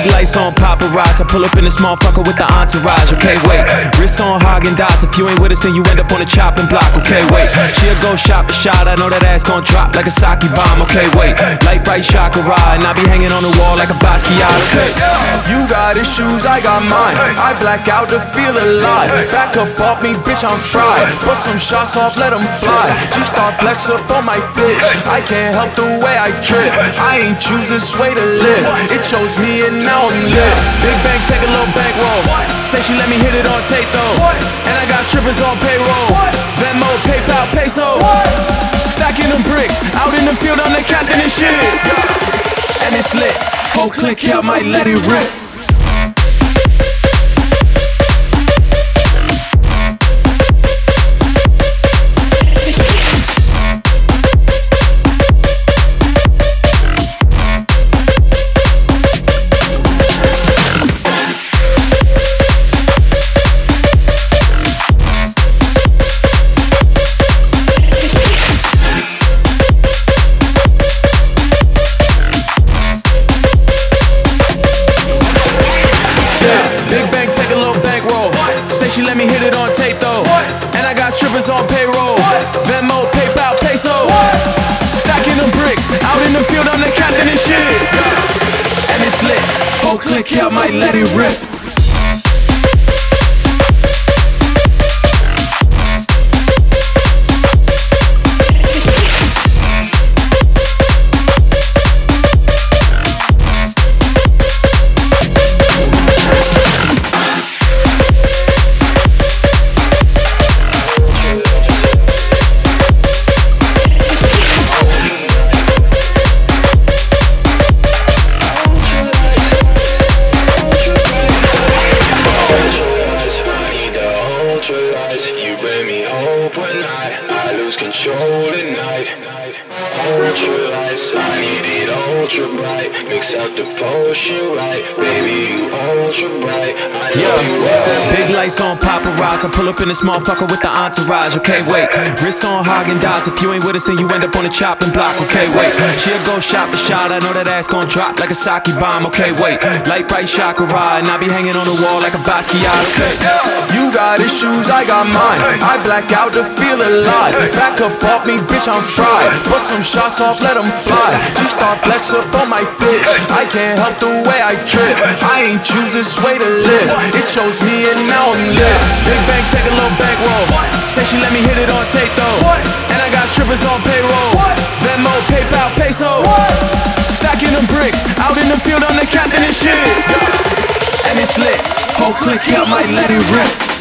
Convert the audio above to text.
Big lights on paparazzi. I pull up in this motherfucker with the entourage. Okay, wait. Wrist on Häagen-Dazs. If you ain't with us, then you end up on the chopping block. Okay, wait. She'll go shot for shot. I know that ass gon' drop like a sake bomb. Okay, wait. Light bright chakra, and I be hanging on the wall like a Basquiat. Okay. You got issues, I got mine. I black out to feel alive. Back up off me, bitch, I'm fried. Put some shots off, let them fly. G-Star flex up on my bitch. I can't help the way I trip. I ain't choose this way to live. It chose me and now I'm lit. Big bank, take a little bankroll. Say she let me hit it on tape though. And I got strippers on payroll. Venmo, PayPal, peso. Stacking them bricks. Out in the field, I'm the captain and shit. And it's lit. 4 click, yeah, I might let it rip. She let me hit it on tape though. And I got strippers on payroll. Venmo, PayPal, peso. Stacking them bricks. Out in the field, I'm the captain and shit. And it's lit. 4 click, yeah, I might let it rip. You bring me hope when I lose control at night. Ultra lights, I need it ultra bright. Mix out the potion right, baby, you ultra bright. Big lights on paparazzi. I pull up in this motherfucker with the entourage. Okay, wait. Wrist on Häagen-Dazs. If you ain't with us, then you end up on the chopping block. Okay, wait. She'll go shot for shot. I know that ass gon' drop like a sake bomb. Okay, wait. Light bright chakra, and I be hanging on the wall like a Basquiat. Okay. You got issues, I got mine. I black out to feel alive. Back up off me, bitch, I'm fried. Put some shots off, let them fly. G-Star flex up on my bitch. I can't help the way I trip. I ain't choose this way to live. It chose me and now I'm lit. Big bank, take a little bankroll. Say she let me hit it on tape though. And I got strippers on payroll. Venmo, PayPal, peso. Stacking them bricks. Out in the field, I'm the captain and shit. And it's lit. 4 click, yeah, I might let it rip.